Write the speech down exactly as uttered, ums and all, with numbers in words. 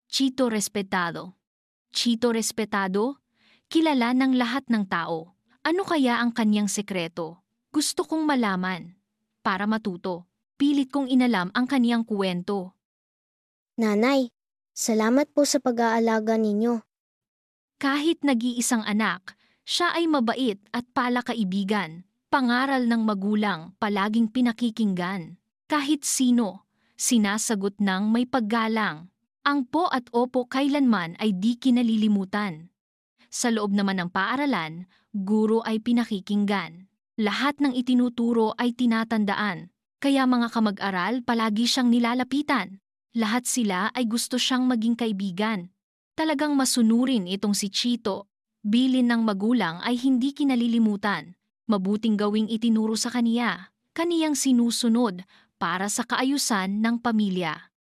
Chito respetado. Chito respetado, kilala ng lahat ng tao. Ano kaya ang kanyang sekreto? Gusto kong malaman. Para matuto, pilit kong inalam ang kaniyang kuwento. Nanay, salamat po sa pag-aalaga ninyo. Kahit nag-iisang anak, siya ay mabait at palakaibigan. Pangaral ng magulang palaging pinakikinggan. Kahit sino, sinasagot ng may paggalang. Ang po at opo kailanman ay di kinalilimutan. Sa loob naman ng paaralan, guro ay pinakikinggan. Lahat ng itinuturo ay tinatandaan. Kaya mga kamag-aral palagi siyang nilalapitan. Lahat sila ay gusto siyang maging kaibigan. Talagang masunurin itong si Chito. Bilin ng magulang ay hindi kinalilimutan. Mabuting gawing itinuro sa kaniya. Kaniyang sinusunod para sa kaayusan ng pamilya.